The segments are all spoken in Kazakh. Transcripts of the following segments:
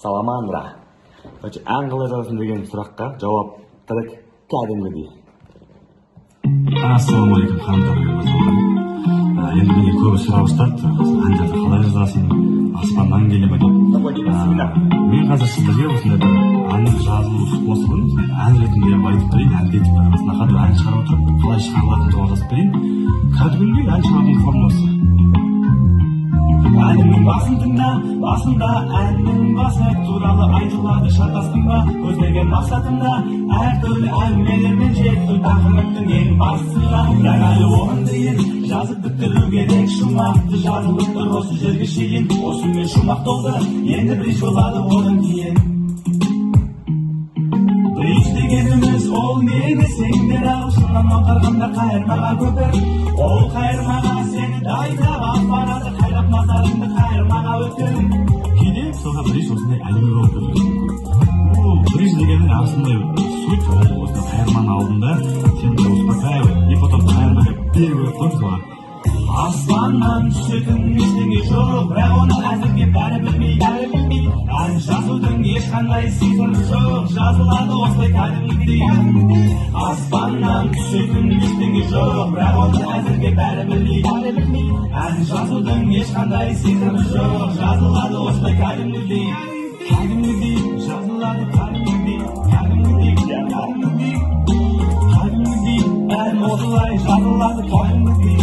Salamandra. Ән қалай жазасың деген сұраққа жауап трек кәдімгідей. Ассалаумағалейкум қандастар. Енді мені көбі сұрап жатады, әндерді қалай жазасың, аспаннан келе ме деп. Мен қазір сіздерге осындай бір әннің жазылу способын ән ретінде айтып берейін, әндетіп беремін. Нақады ән шығарып отырып, қалай шығарылатынын жауап жазып берейін. Кәдімгідей ән шығарудың формуласы. Әнімнің басын тыңда, басында әннің басы туралы айтылады шатастың ба, көздеген мақсатымда әртүрлі әңгімелермен жетті тақырыптың ең бастысына. Бірақ әлі оған дейін жазып бітіру керек шумақты, жазылып тұр осы жерге шейін, осымен шумақ толды, енді бридж болады одан кейін. Бридж дегеніміз ол не десеңдер ау, шыннан аударғанда қайырмаға көпір, ол қайырмаға сені дайындап барады, қайрап назарыңды қайырмаға өтір. Кейде соға бридж осындай әлемі болып көрінеді. Ол бридж дегенің асындай суть, осындай қайырманың алдында сен де успокаивай, и потом қайырма деп беріп өттің соға. Аспаннан түсетін ештеңе жоқ, бірақ оны әзірге бәрі білмей. Ән жазудың ешқандай сиқыры жоқ, жазылады осылай кәдімгідей. Аспаннан түсетін ештеңе жоқ, бірақ оны әзірге бәрі білмей. Ән жазудың ешқандай сиқыры жоқ, жазылады осылай кәдімгідей. Кәдімгідей, жазылады кәдімгідей. Кәдімгідей, ән осылай жазылады кәдімгідей.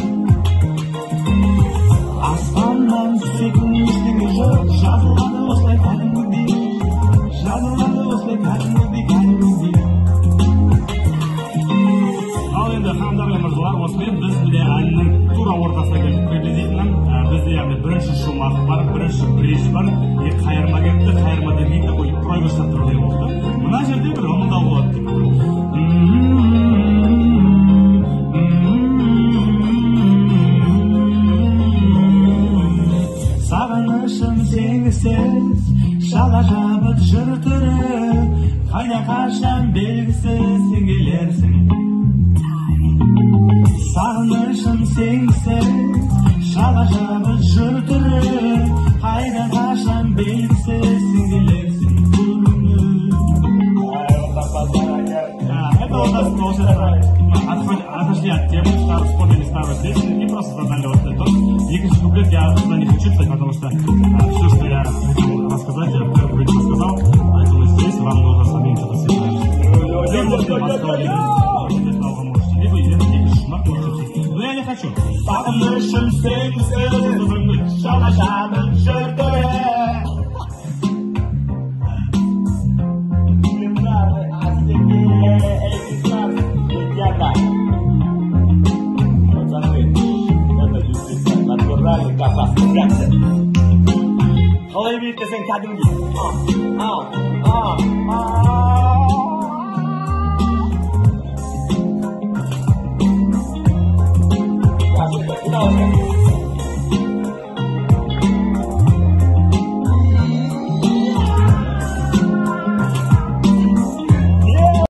Аспаннан түсетін ештеңе жоқ, жазылады осылай кәдімгідей. Жазылады осылай кәдімгідей. Ал енді ханымдар мен мырзалар, осымен біз міне әннің тура ортасына келдік приблизительно. Бізде яғни бірінші шумақ бар, бірінші бридж бар, қайырма кетті, қайырма демейді, такой проигрыштар түрде болды. Мына жерде бір ымылдау болады деп. Сағынышым сенгісіз, шала жабыт жыртырып, қайда қашан белгісіз сен келерсің. Сағынышым сенгісіз, шала жабыт жыртырып, қайда қашан белгісіз сен келерсің. Это у нас тоже отошли от темы, вспомнили старую песню и просто задали вот этот. Екінші куплет я туда не хочу писать, потому что все, что я хотел рассказать, я в первом куплете рассказал, поэтому здесь вам нужно самим что-то сыграть. Либо едете шумак, но я не хочу. Сағынышым сенгісіз, шала жабыт жыртырып. Қалай бейт десең кәдімгі.